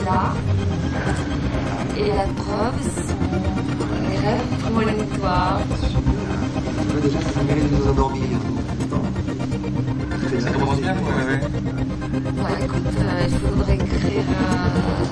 là. Et la preuve sont les rêves prémonitoires. Déjà, ça mérite de nous endormir. Ça commence bien, ouais. Bah écoute, il faudrait écrire